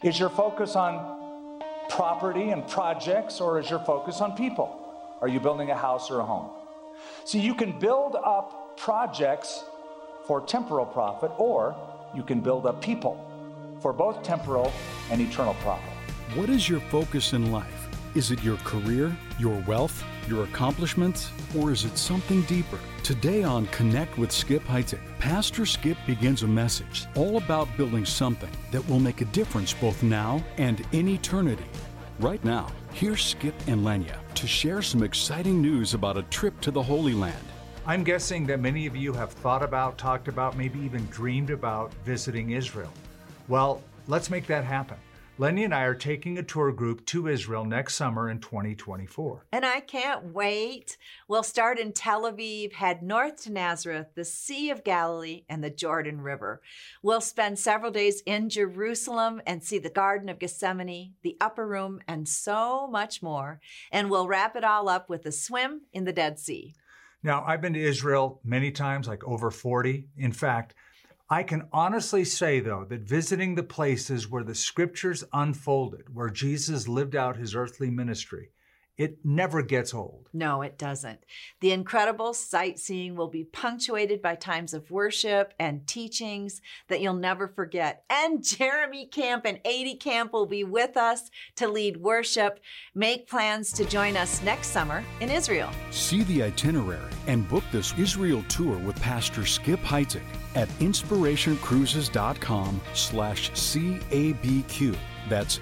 Is your focus on property and projects, or is your focus on people? Are you building a house or a home? See, you can build up projects for temporal profit, or you can build up people for both temporal and eternal profit. What is your focus in life? Is it your career, your wealth, your accomplishments, or is it something deeper? Today on Connect with Skip Heitzig, Pastor Skip begins a message all about building something that will make a difference both now and in eternity. Right now, here's Skip and Lenya to share some exciting news about a trip to the Holy Land. I'm guessing that many of you have thought about, talked about, maybe even dreamed about visiting Israel. Well, let's make that happen. Lenya and I are taking a tour group to Israel next summer in 2024. And I can't wait. We'll start in Tel Aviv, head north to Nazareth, the Sea of Galilee, and the Jordan River. We'll spend several days in Jerusalem and see the Garden of Gethsemane, the Upper Room, and so much more. And we'll wrap it all up with a swim in the Dead Sea. Now, I've been to Israel many times, like over 40. In fact, I can honestly say, though, that visiting the places where the scriptures unfolded, where Jesus lived out his earthly ministry, it never gets old. No, it doesn't. The incredible sightseeing will be punctuated by times of worship and teachings that you'll never forget. And Jeremy Camp and 80 Camp will be with us to lead worship. Make plans to join us next summer in Israel. See the itinerary and book this Israel tour with Pastor Skip Heitzig at inspirationcruises.com/CABQ. That's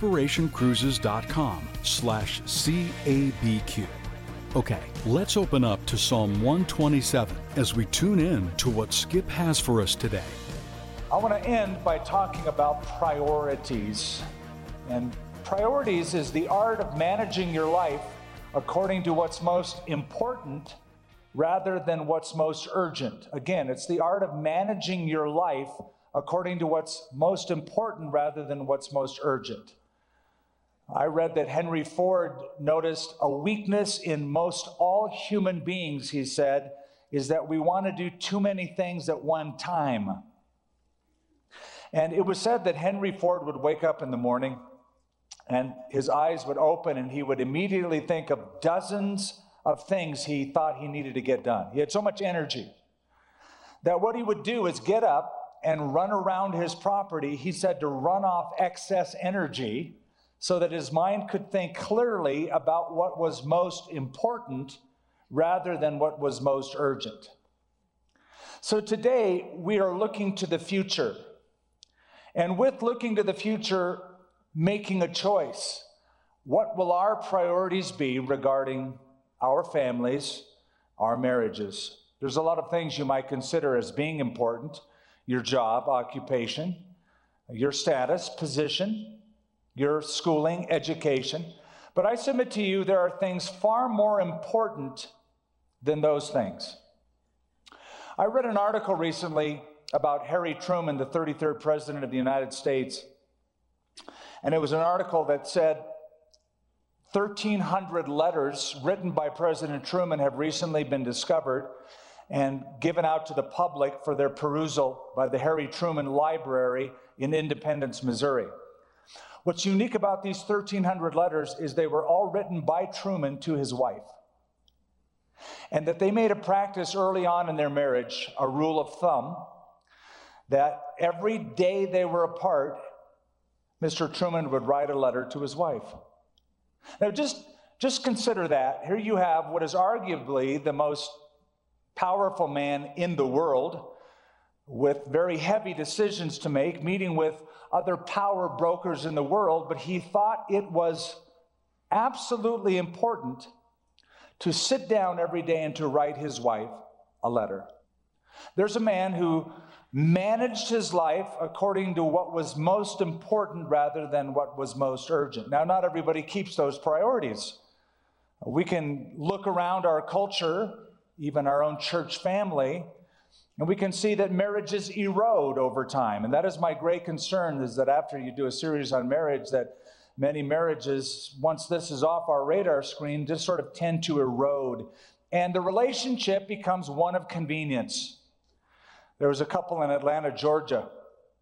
inspirationcruises.com/CABQ. Okay, let's open up to Psalm 127 as we tune in to what Skip has for us today. I want to end by talking about priorities. And priorities is the art of managing your life according to what's most important rather than what's most urgent. Again, it's the art of managing your life according to what's most important rather than what's most urgent. I read that Henry Ford noticed a weakness in most all human beings, he said, is that we want to do too many things at one time. And it was said that Henry Ford would wake up in the morning and his eyes would open and he would immediately think of dozens of things he thought he needed to get done. He had so much energy that what he would do is get up and run around his property, he said, to run off excess energy so that his mind could think clearly about what was most important rather than what was most urgent. So today, we are looking to the future. And with looking to the future, making a choice. What will our priorities be regarding our families, our marriages? There's a lot of things you might consider as being important. Your job, occupation, your status, position, your schooling, education. But I submit to you, there are things far more important than those things. I read an article recently about Harry Truman, the 33rd President of the United States. And it was an article that said 1,300 letters written by President Truman have recently been discovered and given out to the public for their perusal by the Harry Truman Library in Independence, Missouri. What's unique about these 1,300 letters is they were all written by Truman to his wife. And that they made a practice early on in their marriage, a rule of thumb, that every day they were apart, Mr. Truman would write a letter to his wife. Now just consider that. Here you have what is arguably the most powerful man in the world with very heavy decisions to make, meeting with other power brokers in the world, but he thought it was absolutely important to sit down every day and to write his wife a letter. There's a man who managed his life according to what was most important rather than what was most urgent. Now, not everybody keeps those priorities. We can look around our culture, even our own church family, and we can see that marriages erode over time. And that is my great concern, is that after you do a series on marriage, that many marriages, once this is off our radar screen, just sort of tend to erode. And the relationship becomes one of convenience. There was a couple in Atlanta, Georgia,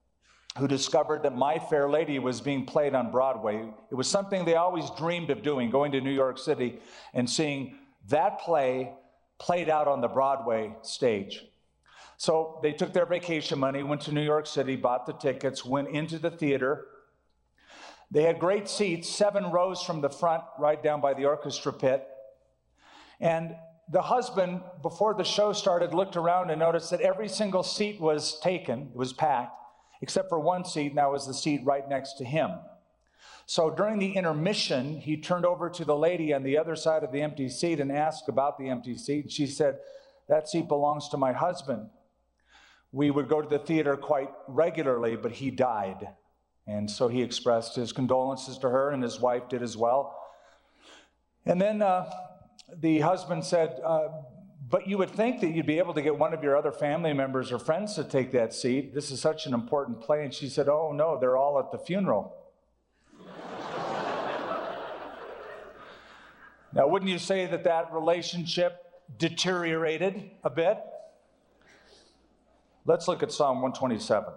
who discovered that My Fair Lady was being played on Broadway. It was something they always dreamed of doing, going to New York City and seeing that play played out on the Broadway stage. So they took their vacation money, went to New York City, bought the tickets, went into the theater. They had great seats, 7 rows from the front, right down by the orchestra pit. And the husband, before the show started, looked around and noticed that every single seat was taken, it was packed, except for one seat, and that was the seat right next to him. So during the intermission, he turned over to the lady on the other side of the empty seat and asked about the empty seat. And she said, "That seat belongs to my husband. We would go to the theater quite regularly, but he died." And so he expressed his condolences to her, and his wife did as well. And then the husband said, "But you would think that you'd be able to get one of your other family members or friends to take that seat. This is such an important play." And she said, "Oh no, they're all at the funeral." Now, wouldn't you say that that relationship deteriorated a bit? Let's look at Psalm 127.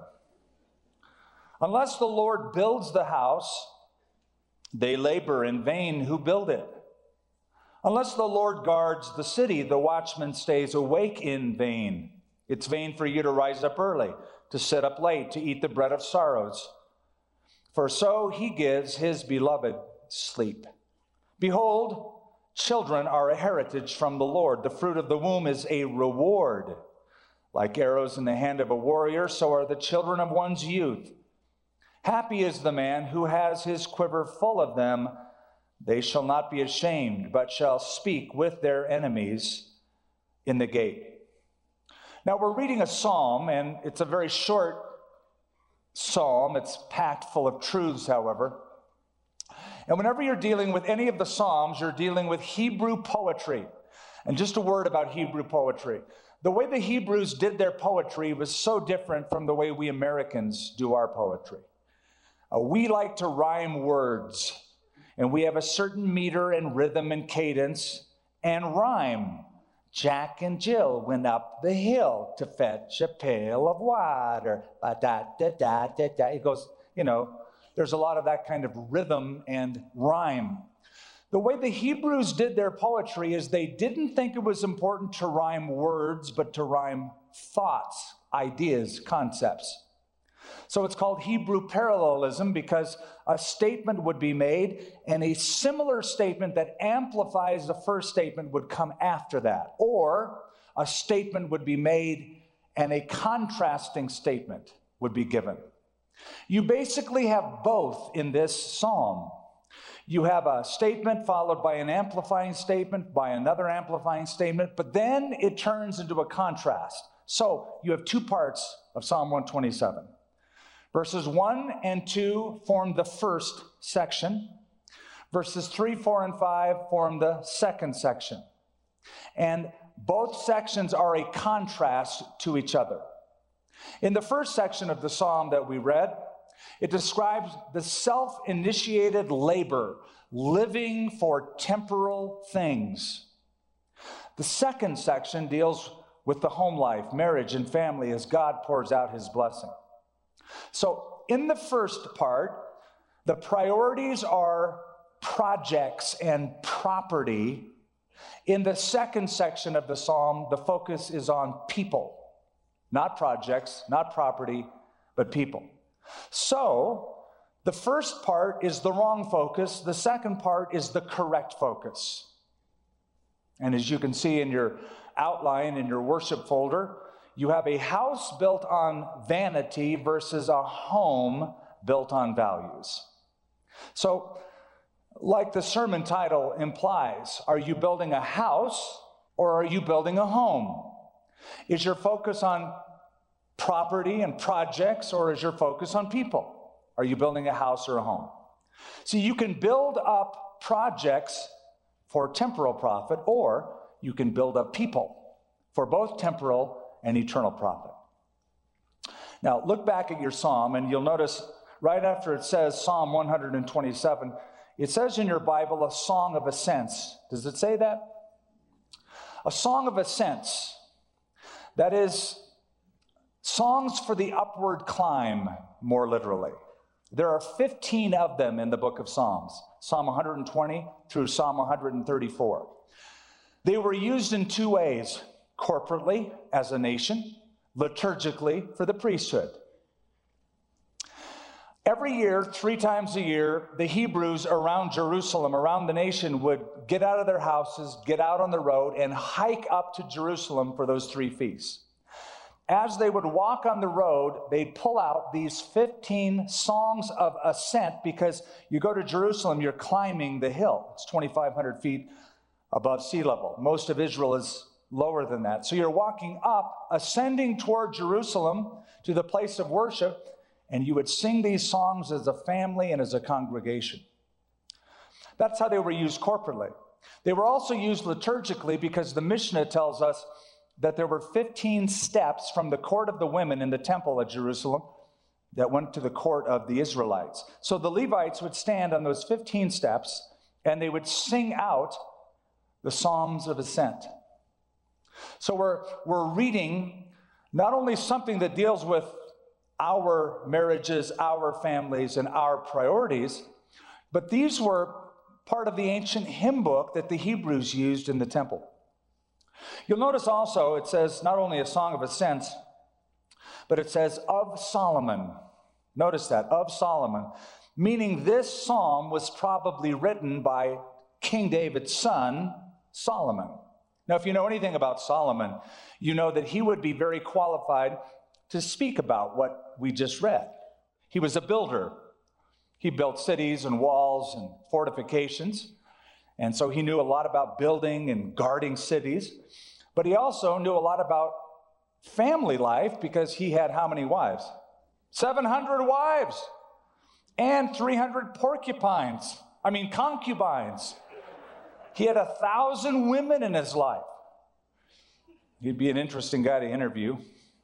"Unless the Lord builds the house, they labor in vain who build it. Unless the Lord guards the city, the watchman stays awake in vain. It's vain for you to rise up early, to sit up late, to eat the bread of sorrows. For so he gives his beloved sleep. Behold, children are a heritage from the Lord. The fruit of the womb is a reward. Like arrows in the hand of a warrior, so are the children of one's youth. Happy is the man who has his quiver full of them. They shall not be ashamed, but shall speak with their enemies in the gate." Now, we're reading a psalm, and it's a very short psalm. It's packed full of truths, however. And whenever you're dealing with any of the psalms, you're dealing with Hebrew poetry. And just a word about Hebrew poetry. The way the Hebrews did their poetry was so different from the way we Americans do our poetry. We like to rhyme words. And we have a certain meter and rhythm and cadence and rhyme. Jack and Jill went up the hill to fetch a pail of water. Ba-da-da-da-da-da. It goes, there's a lot of that kind of rhythm and rhyme. The way the Hebrews did their poetry is they didn't think it was important to rhyme words, but to rhyme thoughts, ideas, concepts. So it's called Hebrew parallelism because a statement would be made and a similar statement that amplifies the first statement would come after that. Or a statement would be made and a contrasting statement would be given. You basically have both in this psalm. You have a statement followed by an amplifying statement, by another amplifying statement, but then it turns into a contrast. So you have 2 parts of Psalm 127. Verses 1 and 2 form the first section. Verses 3, 4, and 5 form the second section. And both sections are a contrast to each other. In the first section of the psalm that we read, it describes the self-initiated labor, living for temporal things. The second section deals with the home life, marriage, and family as God pours out his blessing. So in the first part, the priorities are projects and property. In the second section of the psalm, the focus is on people. Not projects, not property, but people. So the first part is the wrong focus. The second part is the correct focus. And as you can see in your outline, in your worship folder, you have a house built on vanity versus a home built on values. So, like the sermon title implies, are you building a house or are you building a home? Is your focus on property and projects or is your focus on people? Are you building a house or a home? See, you can build up projects for temporal profit or you can build up people for both temporal and eternal profit. Now, look back at your psalm, and you'll notice right after it says Psalm 127, it says in your Bible, a song of ascents. Does it say that? A song of ascents. That is Songs for the upward climb, more literally. There are 15 of them in the book of Psalms, Psalm 120 through Psalm 134. They were used in two ways, corporately as a nation, liturgically for the priesthood. Every year, 3 times a year, the Hebrews around Jerusalem, around the nation, would get out of their houses, get out on the road, and hike up to Jerusalem for those 3 feasts. As they would walk on the road, they'd pull out these 15 songs of ascent, because you go to Jerusalem, you're climbing the hill. It's 2,500 feet above sea level. Most of Israel is lower than that. So you're walking up, ascending toward Jerusalem to the place of worship, and you would sing these songs as a family and as a congregation. That's how they were used corporately. They were also used liturgically because the Mishnah tells us that there were 15 steps from the court of the women in the temple at Jerusalem that went to the court of the Israelites. So the Levites would stand on those 15 steps and they would sing out the Psalms of Ascent. So we're reading not only something that deals with our marriages, our families, and our priorities, but these were part of the ancient hymn book that the Hebrews used in the temple. You'll notice also it says not only a song of ascent, but it says of Solomon. Notice that, of Solomon, meaning this psalm was probably written by King David's son, Solomon. Now, if you know anything about Solomon, you know that he would be very qualified to speak about what we just read. He was a builder. He built cities and walls and fortifications. And so he knew a lot about building and guarding cities. But he also knew a lot about family life because he had how many wives? 700 wives and 300 concubines. He had 1,000 women in his life. He'd be an interesting guy to interview.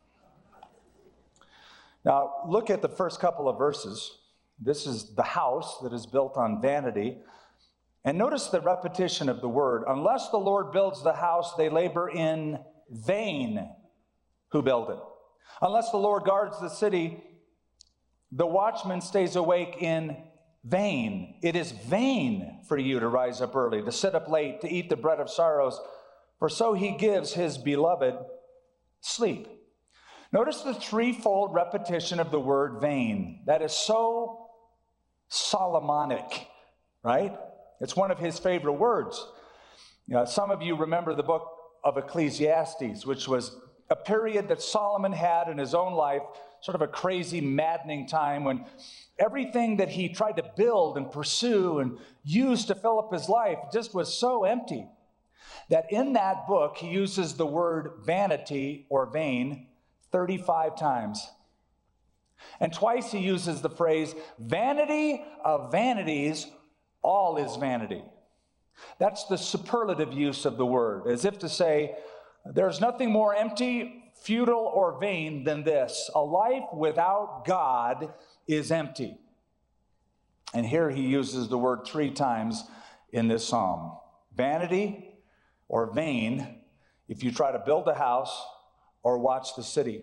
Now, look at the first couple of verses. This is the house that is built on vanity. And notice the repetition of the word. Unless the Lord builds the house, they labor in vain who build it. Unless the Lord guards the city, the watchman stays awake in vain. It is vain for you to rise up early, to sit up late, to eat the bread of sorrows, for so he gives his beloved sleep. Notice the threefold repetition of the word vain. That is so Solomonic, right? It's one of his favorite words. Some of you remember the book of Ecclesiastes, which was a period that Solomon had in his own life, sort of a crazy, maddening time when everything that he tried to build and pursue and use to fill up his life just was so empty that in that book he uses the word vanity or vain 35 times. And twice he uses the phrase, vanity of vanities, all is vanity. That's the superlative use of the word, as if to say, there's nothing more empty, futile, or vain than this. A life without God is empty. And here he uses the word 3 times in this psalm. Vanity or vain if you try to build a house or watch the city.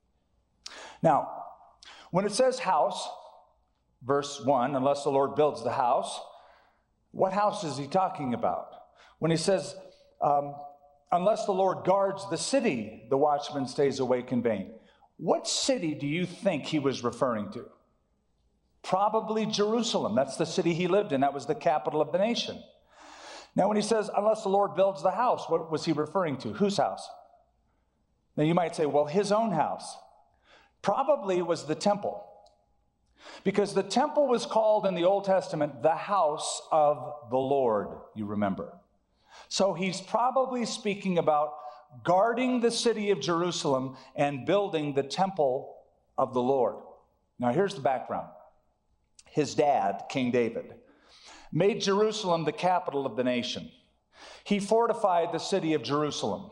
Now, when it says house, verse 1, unless the Lord builds the house, what house is he talking about? When he says, unless the Lord guards the city, the watchman stays awake in vain. What city do you think he was referring to? Probably Jerusalem. That's the city he lived in. That was the capital of the nation. Now, when he says, unless the Lord builds the house, what was he referring to? Whose house? Now, you might say, well, his own house. Probably it was the temple. Because the temple was called in the Old Testament the house of the Lord, you remember. So he's probably speaking about guarding the city of Jerusalem and building the temple of the Lord. Now, here's the background. His dad, King David, made Jerusalem the capital of the nation. He fortified the city of Jerusalem.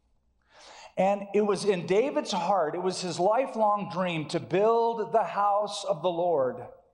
And it was in David's heart, it was his lifelong dream to build the house of the Lord.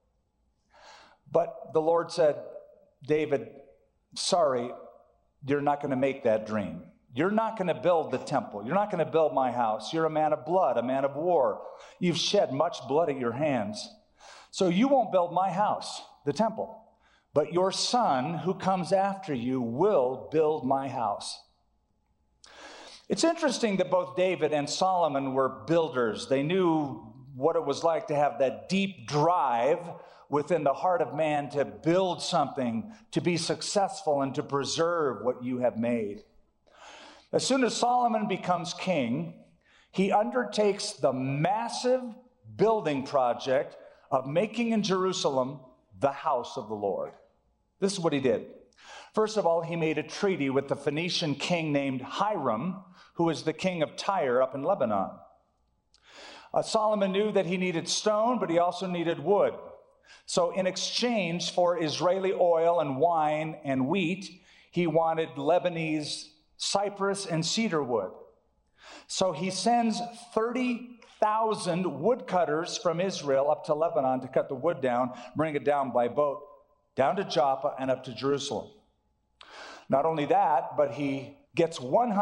But the Lord said, David, sorry, you're not going to make that dream. You're not going to build the temple. You're not going to build my house. You're a man of blood, a man of war. You've shed much blood at your hands. So you won't build my house, the temple. But your son who comes after you will build my house. It's interesting that both David and Solomon were builders. They knew what it was like to have that deep drive within the heart of man to build something, to be successful, and to preserve what you have made. As soon as Solomon becomes king, he undertakes the massive building project of making in Jerusalem the house of the Lord. This is what he did. First of all, he made a treaty with the Phoenician king named Hiram, who was the king of Tyre up in Lebanon. Solomon knew that he needed stone, but he also needed wood. So in exchange for Israeli oil and wine and wheat, he wanted Lebanese cypress and cedar wood. So he sends 30,000 woodcutters from Israel up to Lebanon to cut the wood down, bring it down by boat, down to Joppa and up to Jerusalem. Not only that, but he gets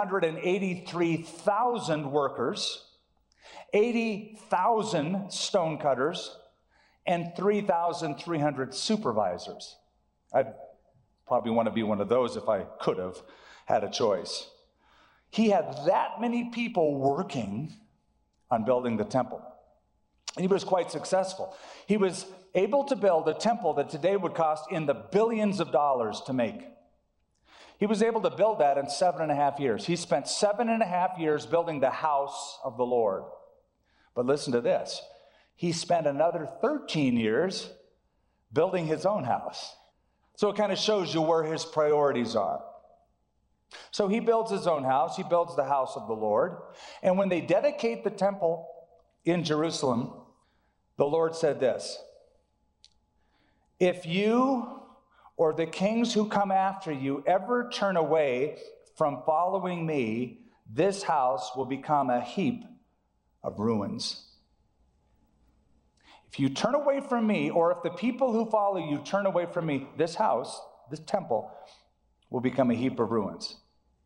183,000 workers, 80,000 stonecutters, and 3,300 supervisors. I'd probably want to be one of those if I could have had a choice. He had that many people working on building the temple. And he was quite successful. He was able to build a temple that today would cost in the billions of dollars to make. He was able to build that in 7.5 years. He spent 7.5 years building the house of the Lord. But listen to this. He spent another 13 years building his own house. So it kind of shows you where his priorities are. So he builds his own house. He builds the house of the Lord. And when they dedicate the temple in Jerusalem, the Lord said this: if you or the kings who come after you ever turn away from following me, this house will become a heap of ruins. If you turn away from me, or if the people who follow you turn away from me, this house, this temple, will become a heap of ruins.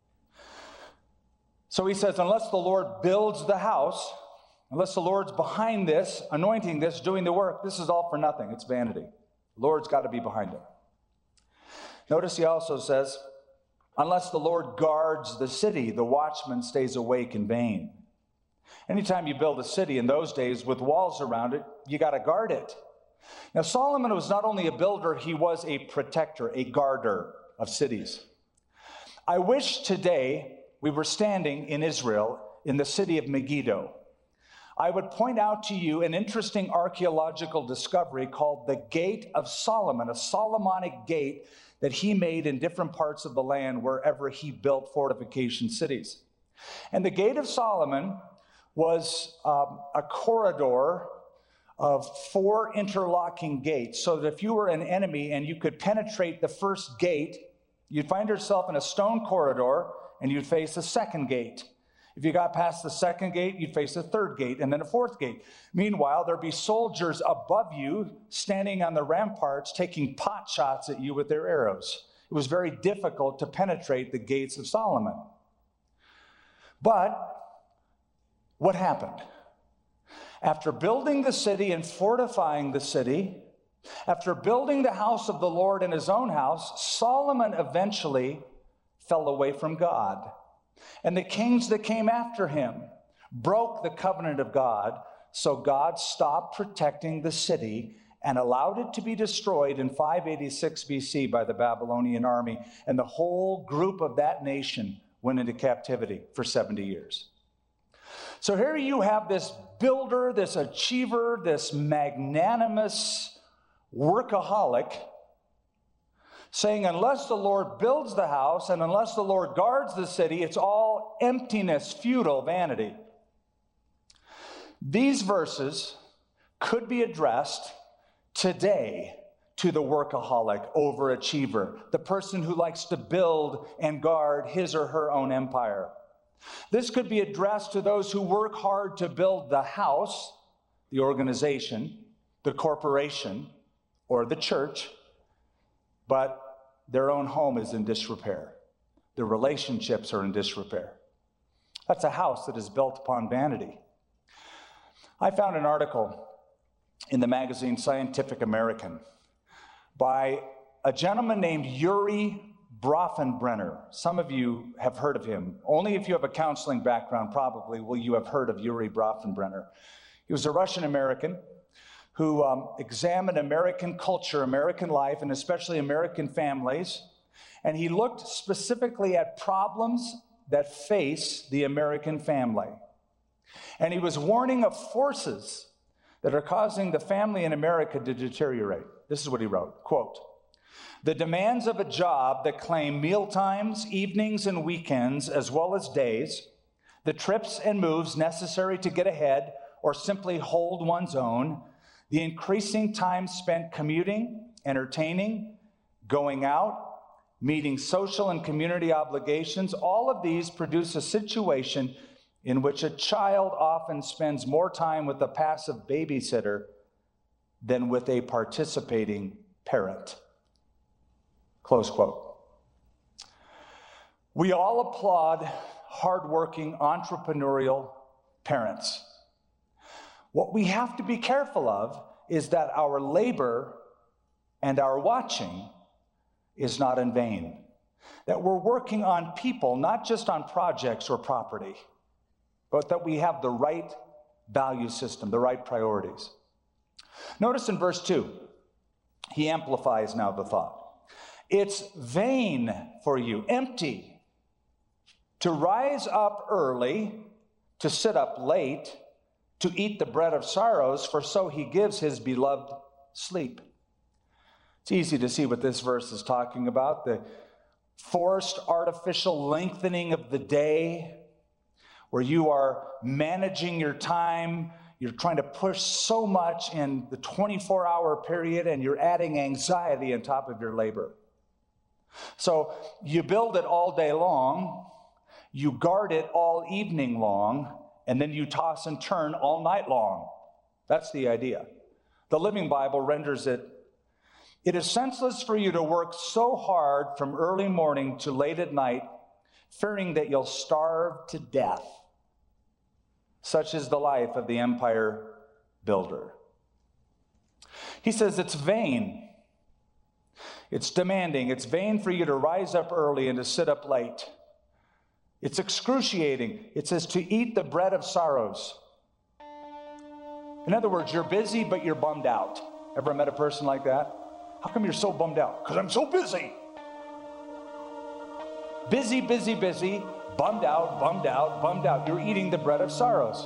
So he says, unless the Lord builds the house, unless the Lord's behind this, anointing this, doing the work, this is all for nothing. It's vanity. The Lord's got to be behind it. Notice he also says, unless the Lord guards the city, the watchman stays awake in vain. Anytime you build a city in those days with walls around it, you got to guard it. Now, Solomon was not only a builder, he was a protector, a guarder of cities. I wish today we were standing in Israel in the city of Megiddo. I would point out to you an interesting archaeological discovery called the Gate of Solomon, a Solomonic gate that he made in different parts of the land wherever he built fortification cities. And the Gate of Solomon was a corridor of 4 interlocking gates, so that if you were an enemy and you could penetrate the first gate, you'd find yourself in a stone corridor and you'd face a second gate. If you got past the second gate, you'd face a third gate and then a fourth gate. Meanwhile, there'd be soldiers above you standing on the ramparts taking pot shots at you with their arrows. It was very difficult to penetrate the gates of Solomon. But what happened? After building the city and fortifying the city, after building the house of the Lord in his own house, Solomon eventually fell away from God. And the kings that came after him broke the covenant of God, so God stopped protecting the city and allowed it to be destroyed in 586 BC by the Babylonian army. And the whole group of that nation went into captivity for 70 years. So here you have this builder, this achiever, this magnanimous workaholic saying, unless the Lord builds the house and unless the Lord guards the city, it's all emptiness, futile, vanity. These verses could be addressed today to the workaholic, overachiever, the person who likes to build and guard his or her own empire. This could be addressed to those who work hard to build the house, the organization, the corporation, or the church, but their own home is in disrepair. The relationships are in disrepair. That's a house that is built upon vanity. I found an article in the magazine Scientific American by a gentleman named Yuri Bronfenbrenner. Some of you have heard of him. Only if you have a counseling background, probably, will you have heard of Yuri Bronfenbrenner. He was a Russian-American who examined American culture, American life, and especially American families. And he looked specifically at problems that face the American family. And he was warning of forces that are causing the family in America to deteriorate. This is what he wrote, quote, "The demands of a job that claim meal times, evenings, and weekends, as well as days, the trips and moves necessary to get ahead or simply hold one's own, the increasing time spent commuting, entertaining, going out, meeting social and community obligations, all of these produce a situation in which a child often spends more time with a passive babysitter than with a participating parent." Close quote. We all applaud hardworking, entrepreneurial parents. What we have to be careful of is that our labor and our watching is not in vain. That we're working on people, not just on projects or property, but that we have the right value system, the right priorities. Notice in verse 2, he amplifies now the thought. It's vain for you, empty, to rise up early, to sit up late, to eat the bread of sorrows, for so he gives his beloved sleep. It's easy to see what this verse is talking about, the forced artificial lengthening of the day, where you are managing your time, you're trying to push so much in the 24-hour period, and you're adding anxiety on top of your labor. So you build it all day long, you guard it all evening long, and then you toss and turn all night long. That's the idea. The Living Bible renders it, "It is senseless for you to work so hard from early morning to late at night, fearing that you'll starve to death. Such is the life of the empire builder." He says it's vain. It's demanding. It's vain for you to rise up early and to sit up late. It's excruciating. It says to eat the bread of sorrows. In other words, you're busy, but you're bummed out. Ever met a person like that? How come you're so bummed out? Because I'm so busy. Busy, busy, busy, bummed out, bummed out, bummed out. You're eating the bread of sorrows.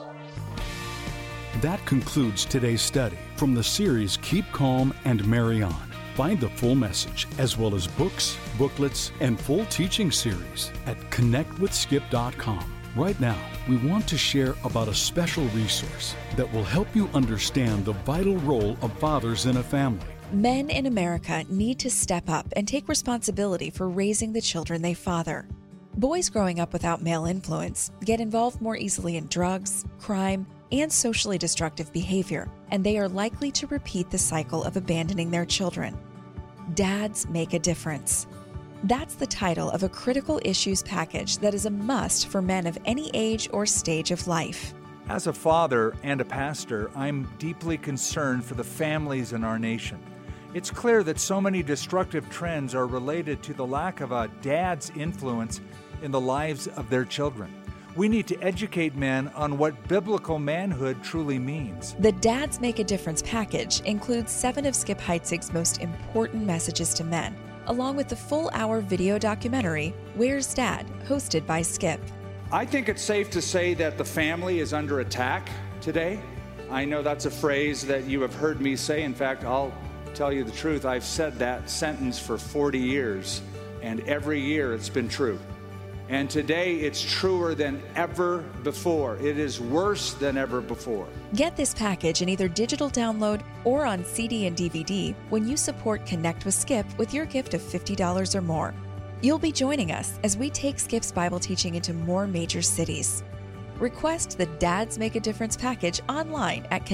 That concludes today's study from the series Keep Calm and Marry On. Find the full message, as well as books, booklets, and full teaching series at connectwithskip.com. Right now, we want to share about a special resource that will help you understand the vital role of fathers in a family. Men in America need to step up and take responsibility for raising the children they father. Boys growing up without male influence get involved more easily in drugs, crime, and socially destructive behavior, and they are likely to repeat the cycle of abandoning their children. Dads make a difference. That's the title of a critical issues package that is a must for men of any age or stage of life. As a father and a pastor, I'm deeply concerned for the families in our nation. It's clear that so many destructive trends are related to the lack of a dad's influence in the lives of their children. We need to educate men on what biblical manhood truly means. The Dads Make a Difference package includes 7 of Skip Heitzig's most important messages to men, along with the full-hour video documentary, Where's Dad?, hosted by Skip. I think it's safe to say that the family is under attack today. I know that's a phrase that you have heard me say. In fact, I'll tell you the truth. I've said that sentence for 40 years, and every year it's been true. And today it's truer than ever before. It is worse than ever before. Get this package in either digital download or on CD and DVD when you support Connect with Skip with your gift of $50 or more. You'll be joining us as we take Skip's Bible teaching into more major cities. Request the Dads Make a Difference package online at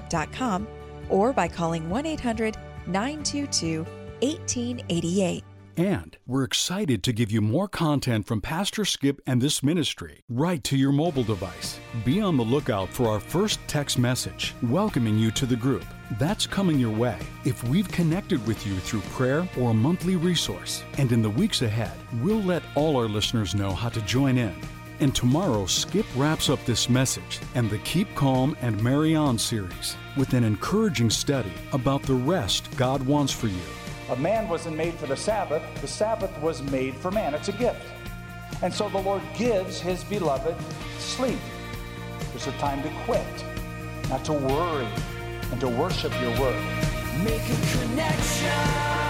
connectwithskip.com or by calling 1-800-922-1888. And we're excited to give you more content from Pastor Skip and this ministry right to your mobile device. Be on the lookout for our first text message welcoming you to the group. That's coming your way if we've connected with you through prayer or a monthly resource. And in the weeks ahead, we'll let all our listeners know how to join in. And tomorrow, Skip wraps up this message and the Keep Calm and Marry On series with an encouraging study about the rest God wants for you. A man wasn't made for the Sabbath was made for man. It's a gift. And so the Lord gives his beloved sleep. There's a time to quit, not to worry, and to worship your word. Make a connection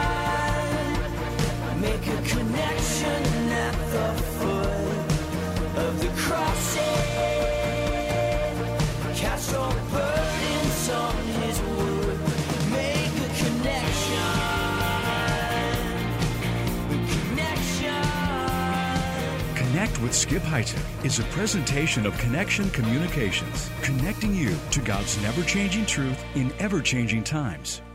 at the foot of the cross. Cast all burdens on his wood. Make a connection. Connect with Skip Heitzig is a presentation of Connection Communications, connecting you to God's never-changing truth in ever-changing times.